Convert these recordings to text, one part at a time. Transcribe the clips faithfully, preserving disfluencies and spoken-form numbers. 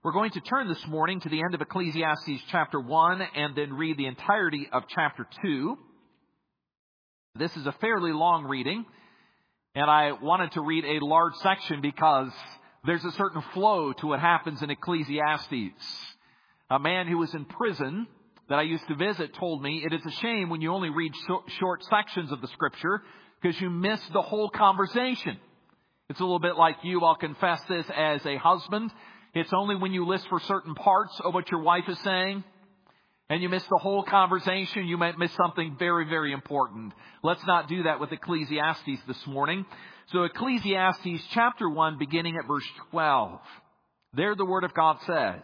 We're going to turn this morning to the end of Ecclesiastes chapter one and then read the entirety of chapter two. This is a fairly long reading, and I wanted to read a large section because there's a certain flow to what happens in Ecclesiastes. A man who was in prison that I used to visit told me it is a shame when you only read short sections of the Scripture because you miss the whole conversation. It's a little bit like you. I'll confess this as a husband. It's only when you listen for certain parts of what your wife is saying and you miss the whole conversation, you might miss something very, very important. Let's not do that with Ecclesiastes this morning. So Ecclesiastes chapter one, beginning at verse twelve. There the Word of God says,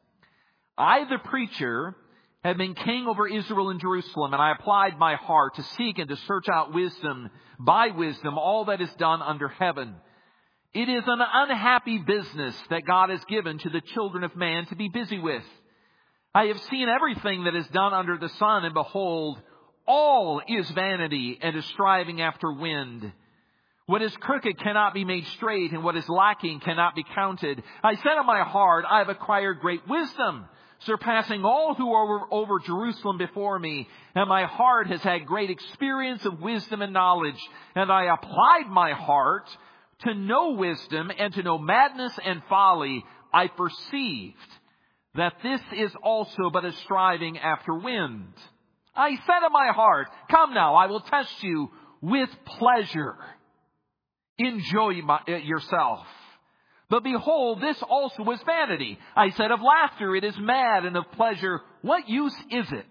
I, the preacher, have been king over Israel and Jerusalem, and I applied my heart to seek and to search out wisdom, by wisdom, all that is done under heaven. It is an unhappy business that God has given to the children of man to be busy with. I have seen everything that is done under the sun, and behold, all is vanity and is striving after wind. What is crooked cannot be made straight, and what is lacking cannot be counted. I said in my heart, I have acquired great wisdom, surpassing all who are over, over Jerusalem before me. And my heart has had great experience of wisdom and knowledge. And I applied my heart to know wisdom and to know madness and folly. I perceived that this is also but a striving after wind. I said in my heart, come now, I will test you with pleasure. Enjoy my, uh, yourself. But behold, this also was vanity. I said of laughter, it is mad, and of pleasure, what use is it?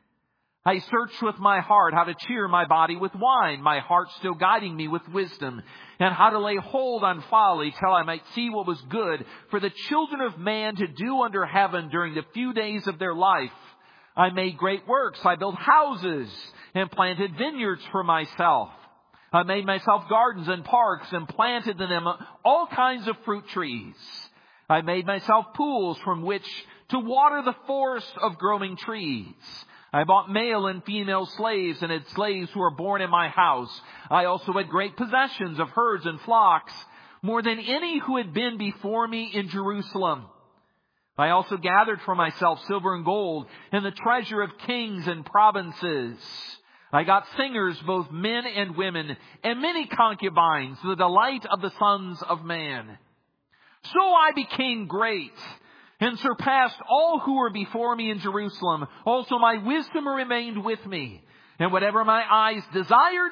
I searched with my heart how to cheer my body with wine, my heart still guiding me with wisdom, and how to lay hold on folly till I might see what was good for the children of man to do under heaven during the few days of their life. I made great works. I built houses and planted vineyards for myself. I made myself gardens and parks and planted in them all kinds of fruit trees. I made myself pools from which to water the forest of growing trees. I bought male and female slaves and had slaves who were born in my house. I also had great possessions of herds and flocks, more than any who had been before me in Jerusalem. I also gathered for myself silver and gold and the treasure of kings and provinces. I got singers, both men and women, and many concubines, the delight of the sons of man. So I became great and surpassed all who were before me in Jerusalem. Also my wisdom remained with me, and whatever my eyes desired,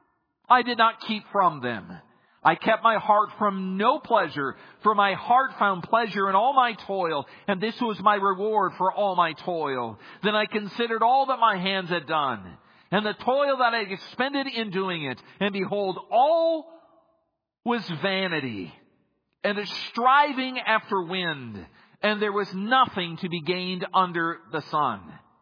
I did not keep from them. I kept my heart from no pleasure, for my heart found pleasure in all my toil, and this was my reward for all my toil. Then I considered all that my hands had done, and the toil that I had expended in doing it, and behold, all was vanity, and a striving after wind, and there was nothing to be gained under the sun.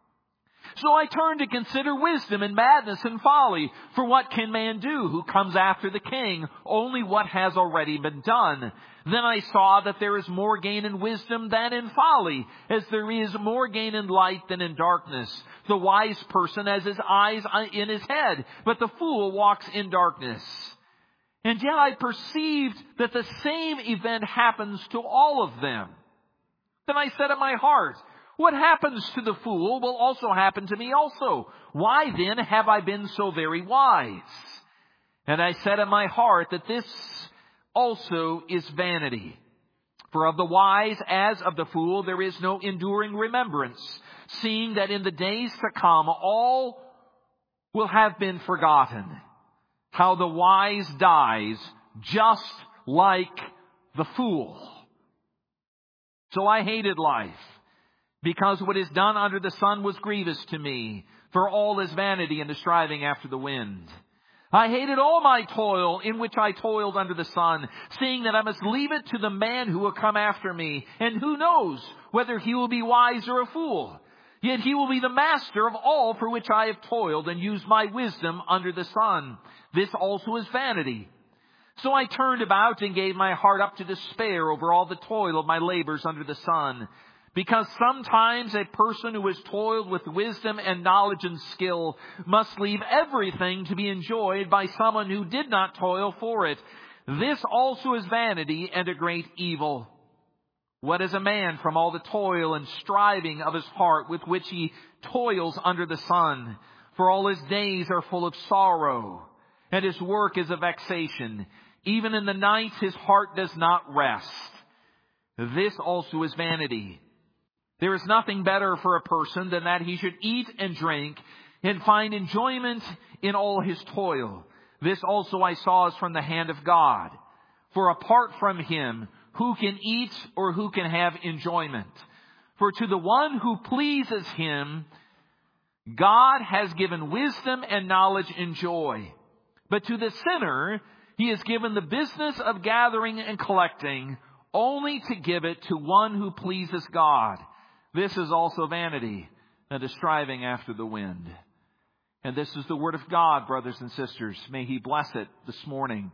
So I turned to consider wisdom and madness and folly. For what can man do who comes after the king? Only what has already been done. Then I saw that there is more gain in wisdom than in folly, as there is more gain in light than in darkness. The wise person has his eyes in his head, but the fool walks in darkness. And yet I perceived that the same event happens to all of them. Then I said in my heart, what happens to the fool will also happen to me also. Why then have I been so very wise? And I said in my heart that this also is vanity. For of the wise as of the fool there is no enduring remembrance, seeing that in the days to come all will have been forgotten. How the wise dies just like the fool. So I hated life, because what is done under the sun was grievous to me, for all is vanity and the striving after the wind. I hated all my toil in which I toiled under the sun, seeing that I must leave it to the man who will come after me, and who knows whether he will be wise or a fool. Yet he will be the master of all for which I have toiled and used my wisdom under the sun. This also is vanity. So I turned about and gave my heart up to despair over all the toil of my labors under the sun. Because sometimes a person who has toiled with wisdom and knowledge and skill must leave everything to be enjoyed by someone who did not toil for it. This also is vanity and a great evil. What is a man from all the toil and striving of his heart with which he toils under the sun? For all his days are full of sorrow, and his work is a vexation. Even in the night his heart does not rest. This also is vanity. There is nothing better for a person than that he should eat and drink and find enjoyment in all his toil. This also I saw is from the hand of God. For apart from him, who can eat or who can have enjoyment? For to the one who pleases him, God has given wisdom and knowledge and joy. But to the sinner, he has given the business of gathering and collecting, only to give it to one who pleases God. This is also vanity, and a striving after the wind. And this is the word of God, brothers and sisters. May he bless it this morning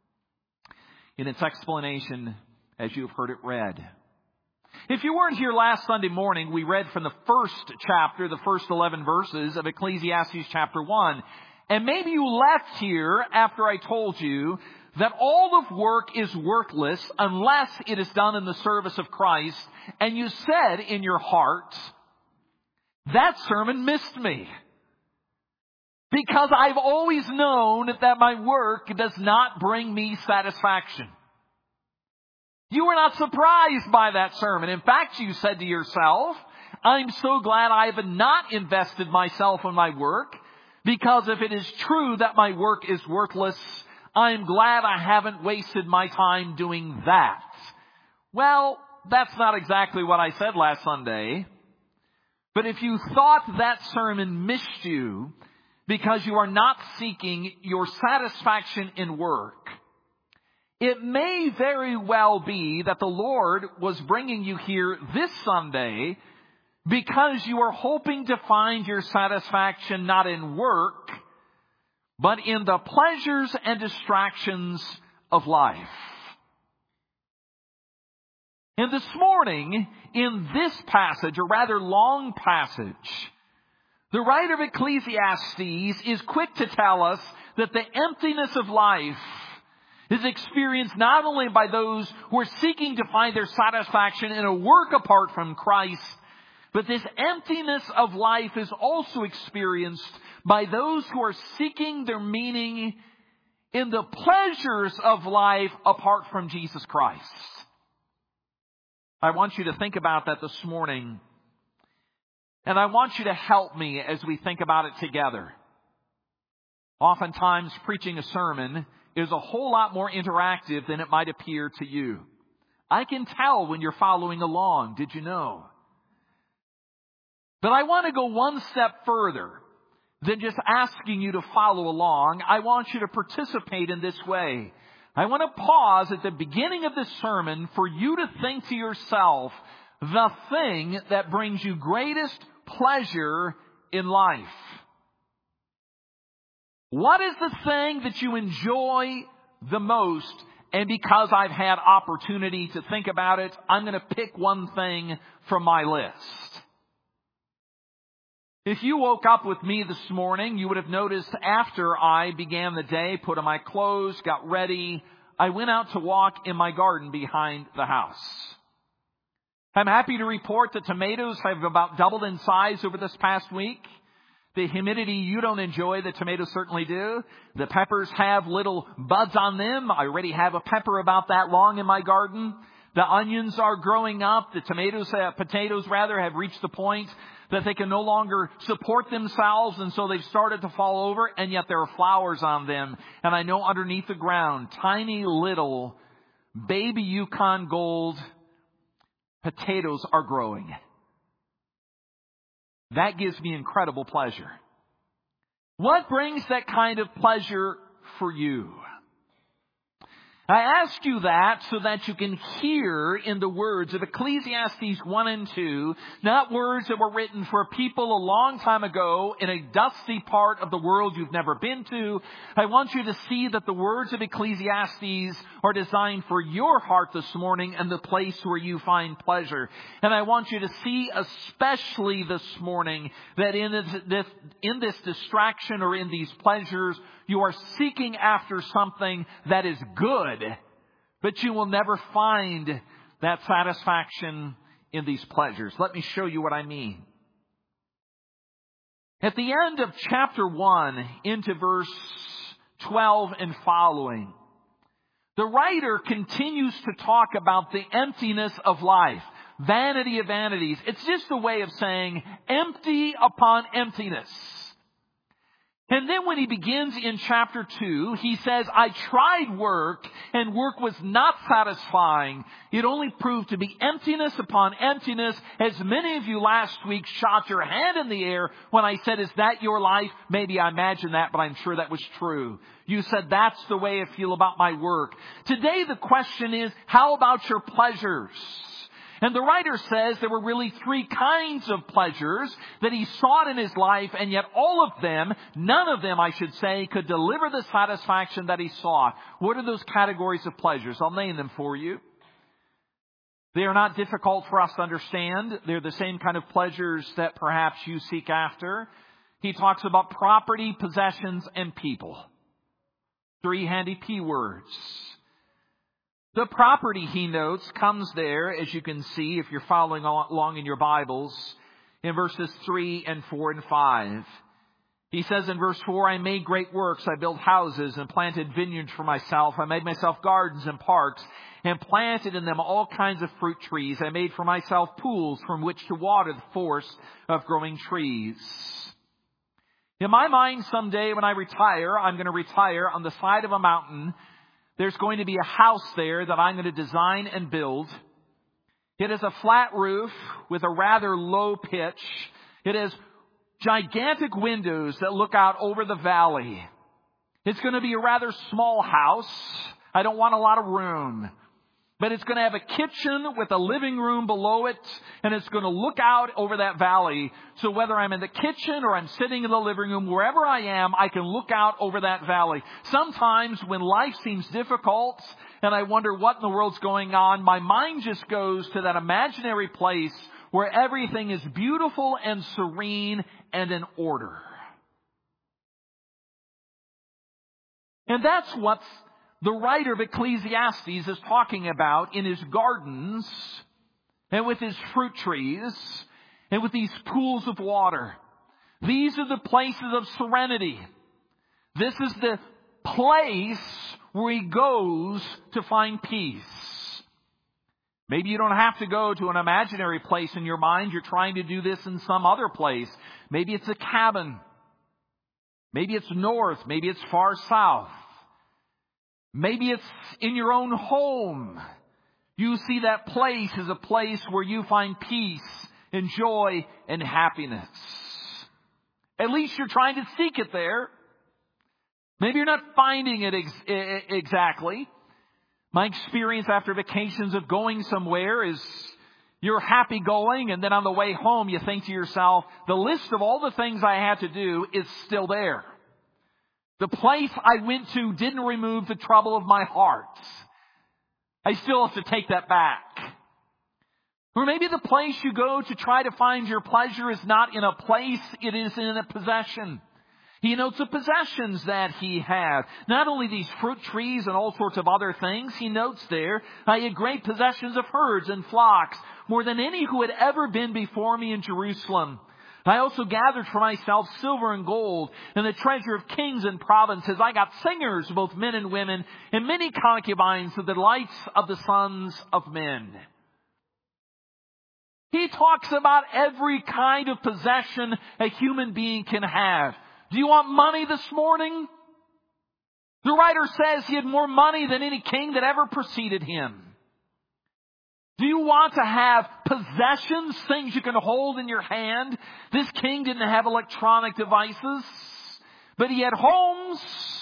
in its explanation as you have heard it read. If you weren't here last Sunday morning, we read from the first chapter, the first eleven verses of Ecclesiastes chapter one. And maybe you left here after I told you that all of work is worthless unless it is done in the service of Christ. And you said in your heart, that sermon missed me. Because I've always known that my work does not bring me satisfaction. You were not surprised by that sermon. In fact, you said to yourself, I'm so glad I have not invested myself in my work, because if it is true that my work is worthless, I'm glad I haven't wasted my time doing that. Well, that's not exactly what I said last Sunday. But if you thought that sermon missed you because you are not seeking your satisfaction in work, it may very well be that the Lord was bringing you here this Sunday because you are hoping to find your satisfaction not in work, but in the pleasures and distractions of life. And this morning, in this passage, a rather long passage, the writer of Ecclesiastes is quick to tell us that the emptiness of life is experienced not only by those who are seeking to find their satisfaction in a work apart from Christ, but this emptiness of life is also experienced by those who are seeking their meaning in the pleasures of life apart from Jesus Christ. I want you to think about that this morning. And I want you to help me as we think about it together. Oftentimes, preaching a sermon is a whole lot more interactive than it might appear to you. I can tell when you're following along. Did you know? But I want to go one step further than just asking you to follow along. I want you to participate in this way. I want to pause at the beginning of this sermon for you to think to yourself the thing that brings you greatest pleasure in life. What is the thing that you enjoy the most? And because I've had opportunity to think about it, I'm going to pick one thing from my list. If you woke up with me this morning, you would have noticed after I began the day, put on my clothes, got ready, I went out to walk in my garden behind the house. I'm happy to report that tomatoes have about doubled in size over this past week. The humidity you don't enjoy, the tomatoes certainly do. The peppers have little buds on them. I already have a pepper about that long in my garden. The onions are growing up. The tomatoes, uh, potatoes rather, have reached the point that they can no longer support themselves, and so they've started to fall over, and yet there are flowers on them. And I know underneath the ground, tiny little baby Yukon Gold potatoes are growing. That gives me incredible pleasure. What brings that kind of pleasure for you? I ask you that so that you can hear in the words of Ecclesiastes one and two, not words that were written for people a long time ago in a dusty part of the world you've never been to. I want you to see that the words of Ecclesiastes are designed for your heart this morning and the place where you find pleasure. And I want you to see especially this morning that in this, this, in this distraction or in these pleasures, you are seeking after something that is good, but you will never find that satisfaction in these pleasures. Let me show you what I mean. At the end of chapter one, into verse twelve and following, the writer continues to talk about the emptiness of life. Vanity of vanities. It's just a way of saying empty upon emptiness. And then when he begins in chapter two, he says, I tried work, and work was not satisfying. It only proved to be emptiness upon emptiness. As many of you last week shot your hand in the air when I said, is that your life? Maybe I imagined that, but I'm sure that was true. You said, that's the way I feel about my work. Today the question is, how about your pleasures? And the writer says there were really three kinds of pleasures that he sought in his life, and yet all of them, none of them, I should say, could deliver the satisfaction that he sought. What are those categories of pleasures? I'll name them for you. They are not difficult for us to understand. They're the same kind of pleasures that perhaps you seek after. He talks about property, possessions, and people. Three handy P words. The property, he notes, comes there, as you can see if you're following along in your Bibles, in verses three and four and five. He says in verse four, I made great works. I built houses and planted vineyards for myself. I made myself gardens and parks and planted in them all kinds of fruit trees. I made for myself pools from which to water the forest of growing trees. In my mind, someday when I retire, I'm going to retire on the side of a mountain. There's going to be a house there that I'm going to design and build. It has a flat roof with a rather low pitch. It has gigantic windows that look out over the valley. It's going to be a rather small house. I don't want a lot of room. But it's going to have a kitchen with a living room below it, and it's going to look out over that valley. So whether I'm in the kitchen or I'm sitting in the living room, wherever I am, I can look out over that valley. Sometimes when life seems difficult and I wonder what in the world's going on, my mind just goes to that imaginary place where everything is beautiful and serene and in order. And that's what's the writer of Ecclesiastes is talking about in his gardens and with his fruit trees and with these pools of water. These are the places of serenity. This is the place where he goes to find peace. Maybe you don't have to go to an imaginary place in your mind. You're trying to do this in some other place. Maybe it's a cabin. Maybe it's north. Maybe it's far south. Maybe it's in your own home. You see that place as a place where you find peace and joy and happiness. At least you're trying to seek it there. Maybe you're not finding it ex- exactly. My experience after vacations of going somewhere is you're happy going, and then on the way home you think to yourself, the list of all the things I had to do is still there. The place I went to didn't remove the trouble of my heart. I still have to take that back. Or maybe the place you go to try to find your pleasure is not in a place, it is in a possession. He notes the possessions that he had. Not only these fruit trees and all sorts of other things, he notes there, I had great possessions of herds and flocks, more than any who had ever been before me in Jerusalem. I also gathered for myself silver and gold and the treasure of kings and provinces. I got singers, both men and women, and many concubines, the delights of the sons of men. He talks about every kind of possession a human being can have. Do you want money this morning? The writer says he had more money than any king that ever preceded him. Do you want to have possessions, things you can hold in your hand? This king didn't have electronic devices, but he had homes.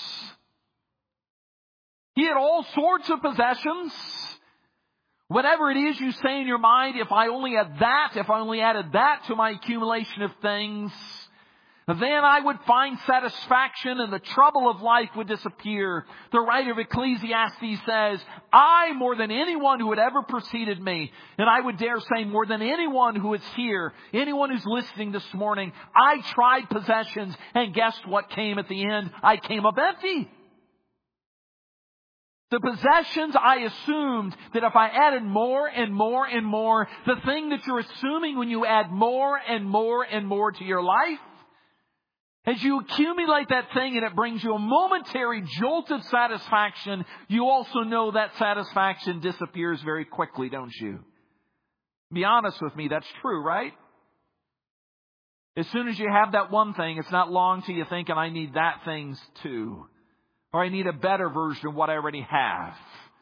He had all sorts of possessions. Whatever it is you say in your mind, if I only had that, if I only added that to my accumulation of things, then I would find satisfaction and the trouble of life would disappear. The writer of Ecclesiastes says, I, more than anyone who had ever preceded me, and I would dare say more than anyone who is here, anyone who's listening this morning, I tried possessions, and guess what came at the end? I came up empty. The possessions, I assumed that if I added more and more and more, the thing that you're assuming when you add more and more and more to your life, as you accumulate that thing and it brings you a momentary jolt of satisfaction, you also know that satisfaction disappears very quickly, don't you? Be honest with me, that's true, right? As soon as you have that one thing, it's not long till you think, and I need that thing too. Or I need a better version of what I already have.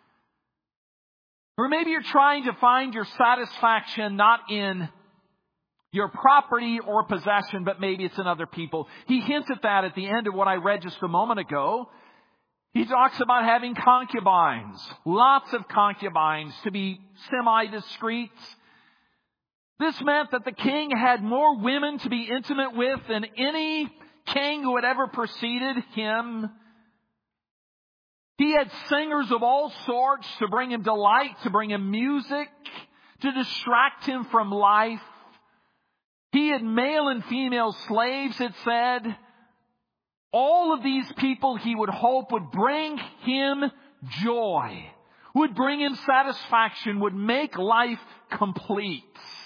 Or maybe you're trying to find your satisfaction not in your property or possession, but maybe it's in other people. He hints at that at the end of what I read just a moment ago. He talks about having concubines, lots of concubines, to be semi-discreet. This meant that the king had more women to be intimate with than any king who had ever preceded him. He had singers of all sorts to bring him delight, to bring him music, to distract him from life. He had male and female slaves, it said. All of these people, he would hope, would bring him joy, would bring him satisfaction, would make life complete.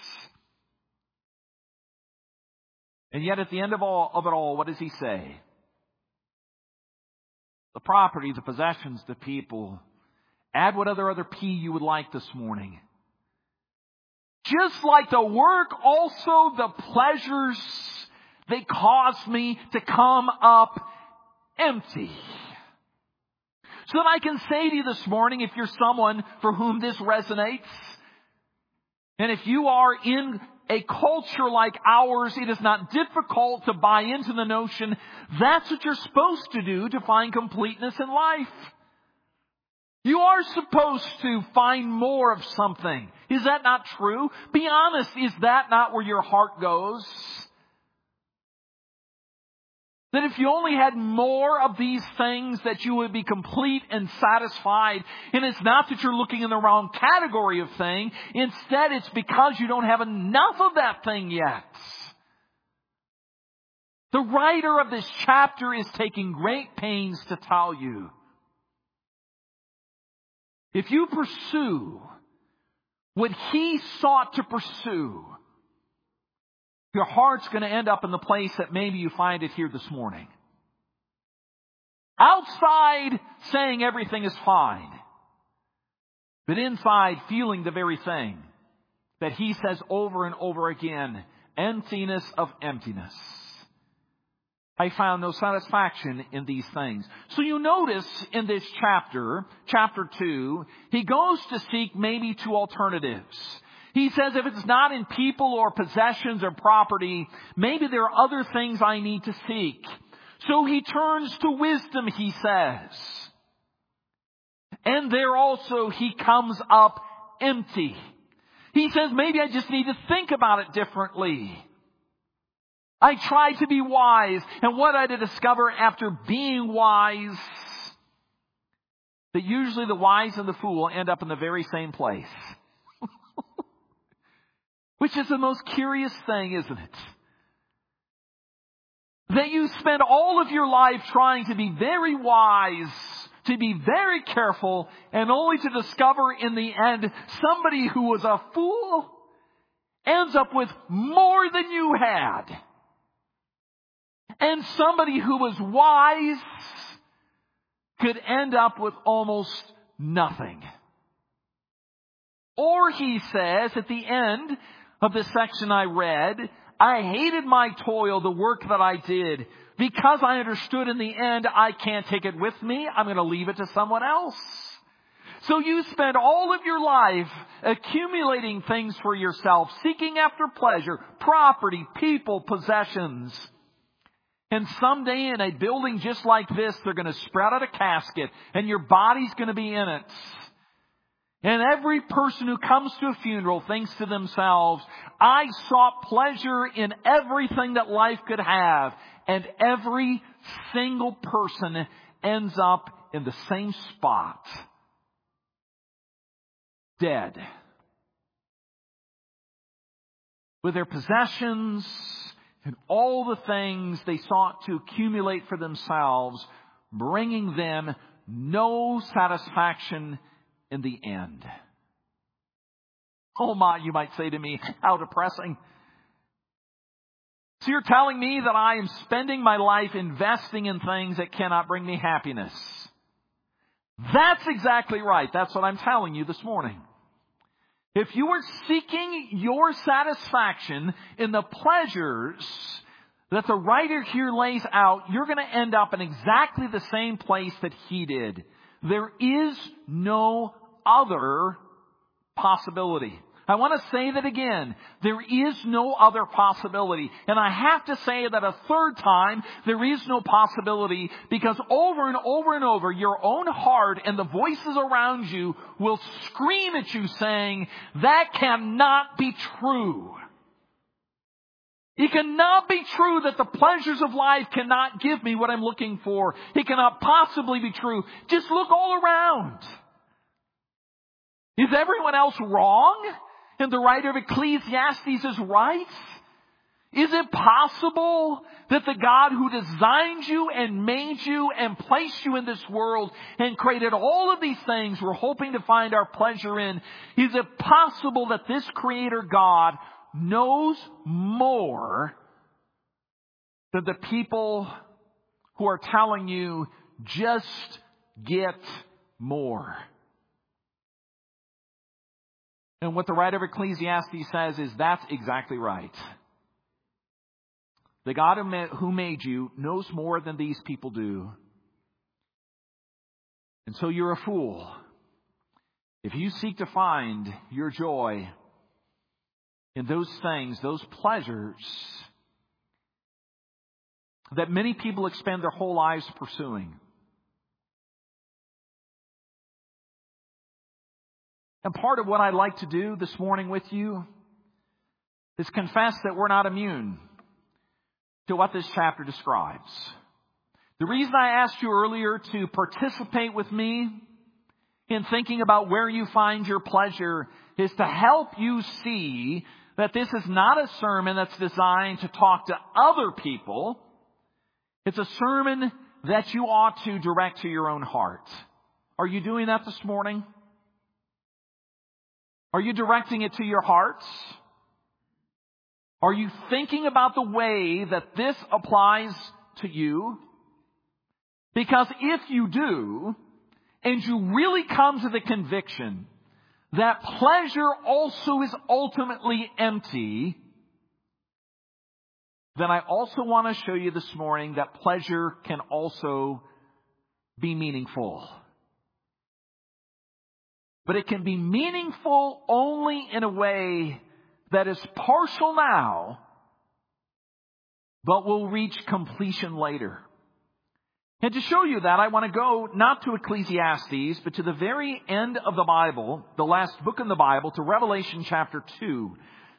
And yet at the end of all of it all, what does he say? The property, the possessions, the people. Add what other other P you would like this morning. Just like the work, also the pleasures, they cause me to come up empty. So that I can say to you this morning, if you're someone for whom this resonates, and if you are in a culture like ours, it is not difficult to buy into the notion that's what you're supposed to do to find completeness in life. You are supposed to find more of something. Is that not true? Be honest, is that not where your heart goes? That if you only had more of these things, that you would be complete and satisfied. And it's not that you're looking in the wrong category of thing. Instead, it's because you don't have enough of that thing yet. The writer of this chapter is taking great pains to tell you, if you pursue what he sought to pursue, your heart's going to end up in the place that maybe you find it here this morning. Outside saying everything is fine, but inside feeling the very thing that he says over and over again, emptiness of emptiness. I found no satisfaction in these things. So you notice in this chapter, chapter two, he goes to seek maybe two alternatives. He says if it's not in people or possessions or property, maybe there are other things I need to seek. So he turns to wisdom, he says. And there also he comes up empty. He says maybe I just need to think about it differently. I tried to be wise, and what I did discover after being wise, that usually the wise and the fool end up in the very same place. Which is the most curious thing, isn't it? That you spend all of your life trying to be very wise, to be very careful, and only to discover in the end somebody who was a fool ends up with more than you had. And somebody who was wise could end up with almost nothing. Or he says at the end of the section I read, I hated my toil, the work that I did, because I understood in the end I can't take it with me. I'm going to leave it to someone else. So you spend all of your life accumulating things for yourself, seeking after pleasure, property, people, possessions. And someday in a building just like this, they're going to spread out a casket and your body's going to be in it. And every person who comes to a funeral thinks to themselves, I sought pleasure in everything that life could have. And every single person ends up in the same spot. Dead. With their possessions and all the things they sought to accumulate for themselves, bringing them no satisfaction in the end. Oh my, you might say to me, how depressing. So you're telling me that I am spending my life investing in things that cannot bring me happiness. That's exactly right. That's what I'm telling you this morning. If you are seeking your satisfaction in the pleasures that the writer here lays out, you're going to end up in exactly the same place that he did. There is no other possibility. I want to say that again. There is no other possibility. And I have to say that a third time, there is no possibility, because over and over and over, your own heart and the voices around you will scream at you saying, that cannot be true. It cannot be true that the pleasures of life cannot give me what I'm looking for. It cannot possibly be true. Just look all around. Is everyone else wrong? And the writer of Ecclesiastes is right? Is it possible that the God who designed you and made you and placed you in this world and created all of these things we're hoping to find our pleasure in, is it possible that this Creator God knows more than the people who are telling you, just get more? And what the writer of Ecclesiastes says is that's exactly right. The God who made you knows more than these people do. And so you're a fool if you seek to find your joy in those things, those pleasures that many people expend their whole lives pursuing. And part of what I'd like to do this morning with you is confess that we're not immune to what this chapter describes. The reason I asked you earlier to participate with me in thinking about where you find your pleasure is to help you see that this is not a sermon that's designed to talk to other people. It's a sermon that you ought to direct to your own heart. Are you doing that this morning? Are you directing it to your hearts? Are you thinking about the way that this applies to you? Because if you do, and you really come to the conviction that pleasure also is ultimately empty, then I also want to show you this morning that pleasure can also be meaningful. But it can be meaningful only in a way that is partial now, but will reach completion later. And to show you that, I want to go not to Ecclesiastes, but to the very end of the Bible, the last book in the Bible, to Revelation chapter two.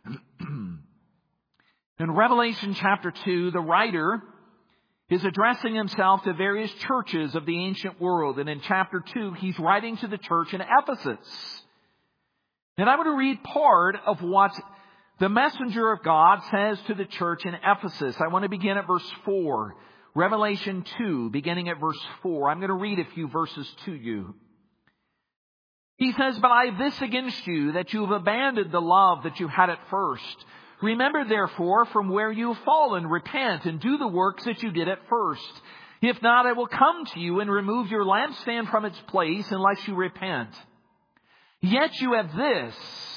In Revelation chapter two, the writer is addressing himself to various churches of the ancient world. And in chapter two, he's writing to the church in Ephesus. And I'm going to read part of what the messenger of God says to the church in Ephesus. I want to begin at verse four. Revelation two, beginning at verse four. I'm going to read a few verses to you. He says, "But I have this against you, that you have abandoned the love that you had at first. Remember, therefore, from where you have fallen, repent and do the works that you did at first. If not, I will come to you and remove your lampstand from its place unless you repent. Yet you have this.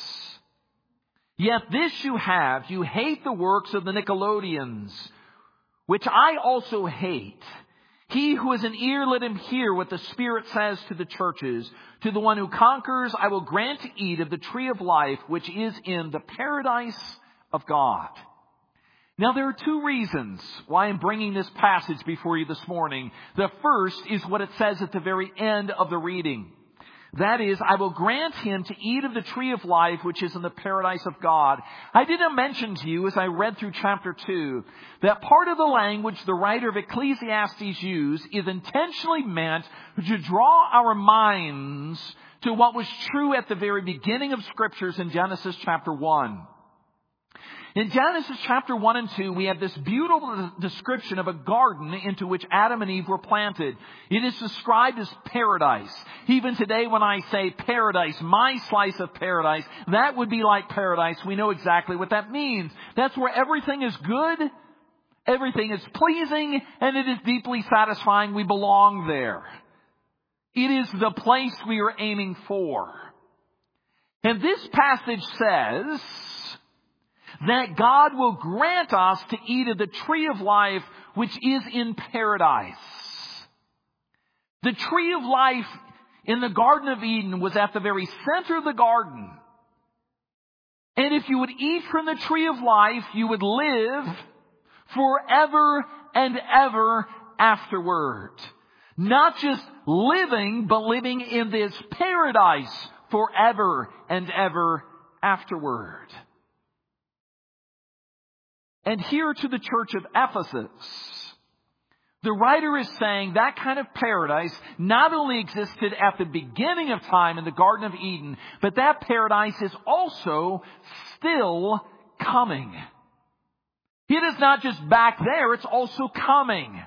Yet this you have. You hate the works of the Nicolaitans, which I also hate. He who has an ear, let him hear what the Spirit says to the churches. To the one who conquers, I will grant to eat of the tree of life, which is in the paradise of God." Now, there are two reasons why I'm bringing this passage before you this morning. The first is what it says at the very end of the reading. That is, I will grant him to eat of the tree of life, which is in the paradise of God. I didn't mention to you as I read through chapter two that part of the language the writer of Ecclesiastes used is intentionally meant to draw our minds to what was true at the very beginning of Scriptures in Genesis chapter one. In Genesis chapter one and two, we have this beautiful description of a garden into which Adam and Eve were planted. It is described as paradise. Even today when I say paradise, my slice of paradise, that would be like paradise. We know exactly what that means. That's where everything is good, everything is pleasing, and it is deeply satisfying. We belong there. It is the place we are aiming for. And this passage says that God will grant us to eat of the tree of life which is in paradise. The tree of life in the Garden of Eden was at the very center of the garden. And if you would eat from the tree of life, you would live forever and ever afterward. Not just living, but living in this paradise forever and ever afterward. And here to the church of Ephesus, the writer is saying that kind of paradise not only existed at the beginning of time in the Garden of Eden, but that paradise is also still coming. It is not just back there, it's also coming.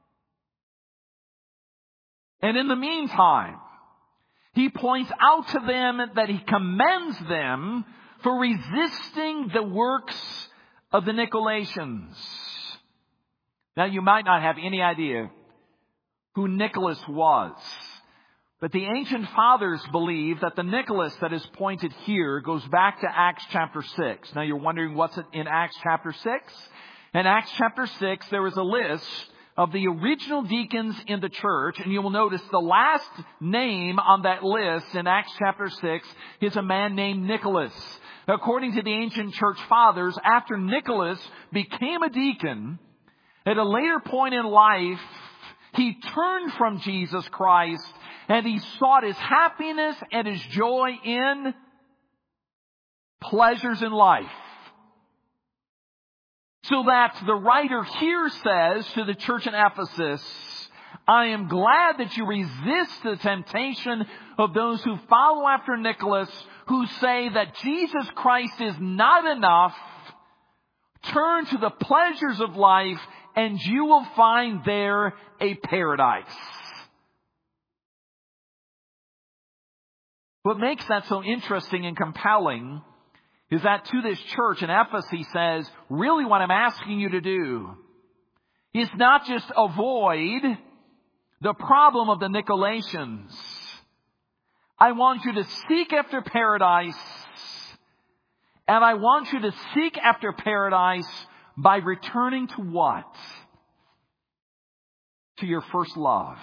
And in the meantime, he points out to them that he commends them for resisting the works of the Nicolaitans. Now, you might not have any idea who Nicholas was, but the ancient fathers believe that the Nicholas that is pointed here goes back to Acts chapter six. Now, you're wondering what's in Acts chapter six? In Acts chapter six, there is a list of the original deacons in the church, and you will notice the last name on that list in Acts chapter six is a man named Nicholas. According to the ancient church fathers, after Nicholas became a deacon, at a later point in life, he turned from Jesus Christ and he sought his happiness and his joy in pleasures in life. So that the writer here says to the church in Ephesus, I am glad that you resist the temptation of those who follow after Nicholas, who say that Jesus Christ is not enough. Turn to the pleasures of life and you will find there a paradise. What makes that so interesting and compelling is that to this church in Ephesus he says, really what I'm asking you to do is not just avoid the problem of the Nicolaitans. I want you to seek after paradise, and I want you to seek after paradise by returning to what? To your first love,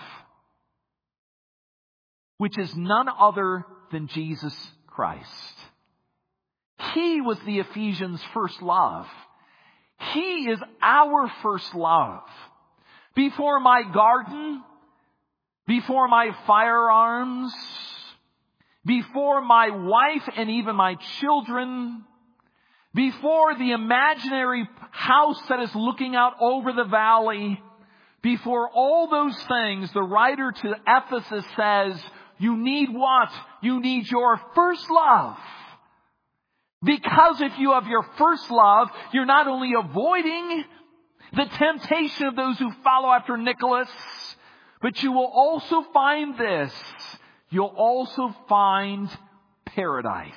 which is none other than Jesus Christ. He was the Ephesians' first love. He is our first love. Before my garden, before my firearms, before my wife and even my children, before the imaginary house that is looking out over the valley, before all those things, the writer to Ephesus says, you need what? You need your first love. Because if you have your first love, you're not only avoiding the temptation of those who follow after Nicholas, but you will also find this. You'll also find paradise.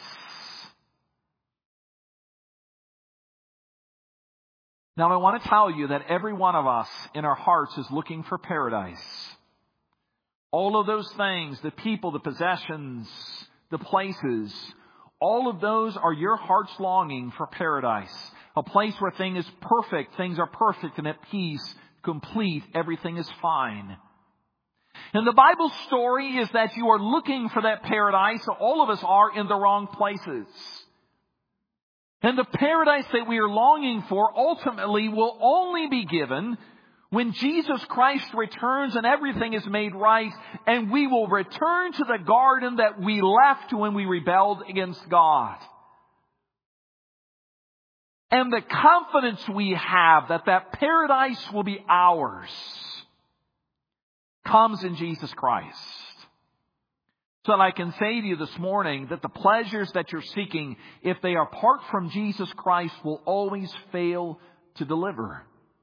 Now, I want to tell you that every one of us in our hearts is looking for paradise. All of those things, the people, the possessions, the places, all of those are your heart's longing for paradise. A place where things is perfect, things are perfect and at peace, complete, everything is fine. And the Bible story is that you are looking for that paradise. So all of us are in the wrong places. And the paradise that we are longing for ultimately will only be given when Jesus Christ returns and everything is made right, and we will return to the garden that we left when we rebelled against God. And the confidence we have that that paradise will be ours comes in Jesus Christ. So that I can say to you this morning that the pleasures that you're seeking, if they are apart from Jesus Christ, will always fail to deliver.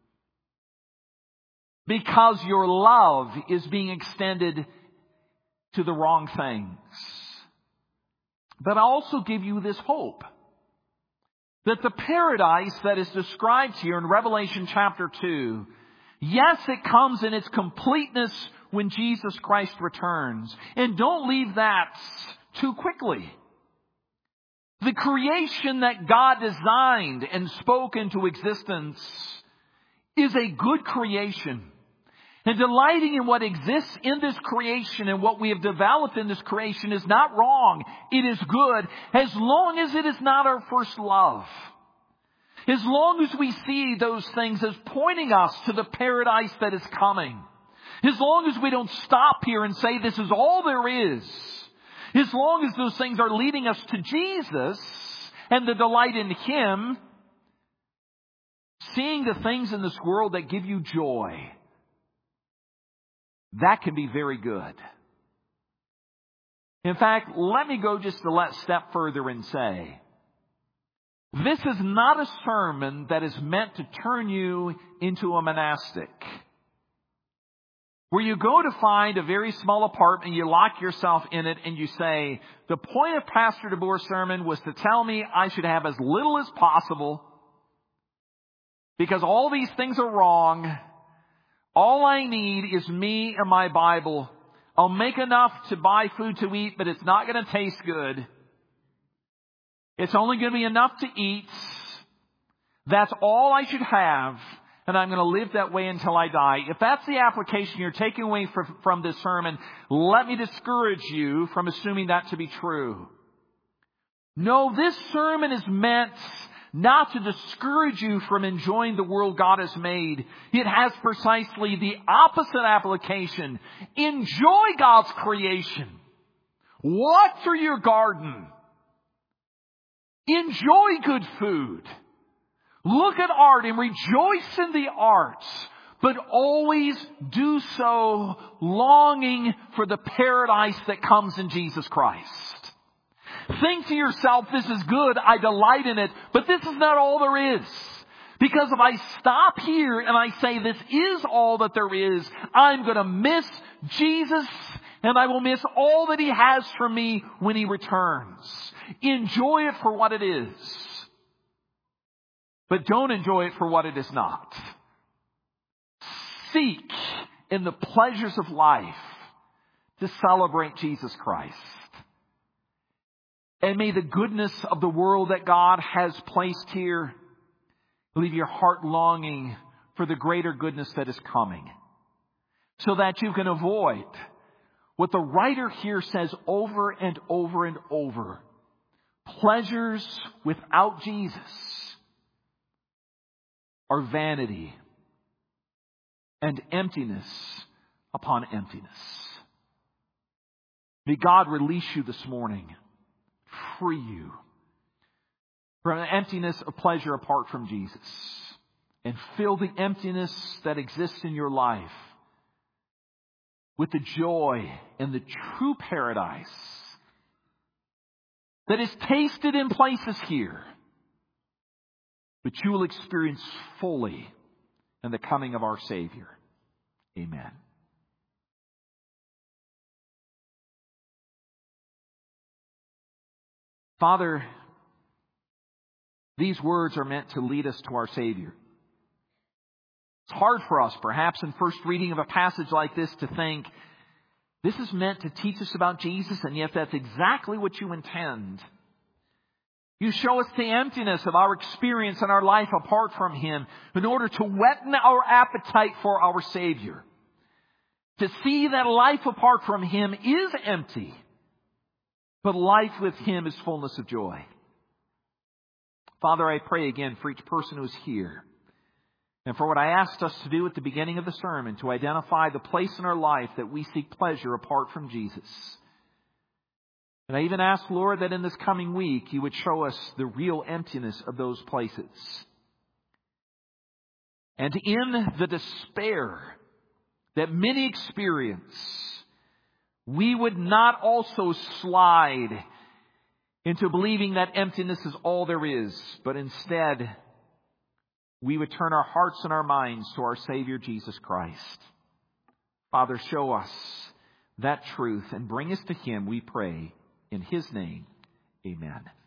Because your love is being extended to the wrong things. But I also give you this hope. That the paradise that is described here in Revelation chapter two, yes, it comes in its completeness when Jesus Christ returns. And don't leave that too quickly. The creation that God designed and spoke into existence is a good creation. And delighting in what exists in this creation and what we have developed in this creation is not wrong. It is good as long as it is not our first love. As long as we see those things as pointing us to the paradise that is coming. As long as we don't stop here and say this is all there is. As long as those things are leading us to Jesus and the delight in Him. Seeing the things in this world that give you joy. That can be very good. In fact, let me go just a step further and say, this is not a sermon that is meant to turn you into a monastic. Where you go to find a very small apartment, you lock yourself in it, and you say, the point of Pastor DeBoer's sermon was to tell me I should have as little as possible because all these things are wrong. All I need is me and my Bible. I'll make enough to buy food to eat, but it's not going to taste good. It's only going to be enough to eat. That's all I should have, and I'm going to live that way until I die. If that's the application you're taking away from this sermon, let me discourage you from assuming that to be true. No, this sermon is meant not to discourage you from enjoying the world God has made. It has precisely the opposite application. Enjoy God's creation. Walk through your garden. Enjoy good food. Look at art and rejoice in the arts. But always do so longing for the paradise that comes in Jesus Christ. Think to yourself, this is good, I delight in it, but this is not all there is. Because if I stop here and I say this is all that there is, I'm going to miss Jesus and I will miss all that He has for me when He returns. Enjoy it for what it is. But don't enjoy it for what it is not. Seek in the pleasures of life to celebrate Jesus Christ. And may the goodness of the world that God has placed here leave your heart longing for the greater goodness that is coming. So that you can avoid what the writer here says over and over and over. Pleasures without Jesus are vanity and emptiness upon emptiness. May God release you this morning. Free you from an emptiness of pleasure apart from Jesus and fill the emptiness that exists in your life with the joy and the true paradise that is tasted in places here, but you will experience fully in the coming of our Savior. Amen. Father, these words are meant to lead us to our Savior. It's hard for us, perhaps, in first reading of a passage like this to think, this is meant to teach us about Jesus, and yet that's exactly what you intend. You show us the emptiness of our experience and our life apart from Him in order to whet our appetite for our Savior. To see that life apart from Him is empty. But life with Him is fullness of joy. Father, I pray again for each person who is here. And for what I asked us to do at the beginning of the sermon, to identify the place in our life that we seek pleasure apart from Jesus. And I even ask, Lord, that in this coming week, You would show us the real emptiness of those places. And in the despair that many experience, we would not also slide into believing that emptiness is all there is, but instead we would turn our hearts and our minds to our Savior Jesus Christ. Father, show us that truth and bring us to Him, we pray. In His name, amen.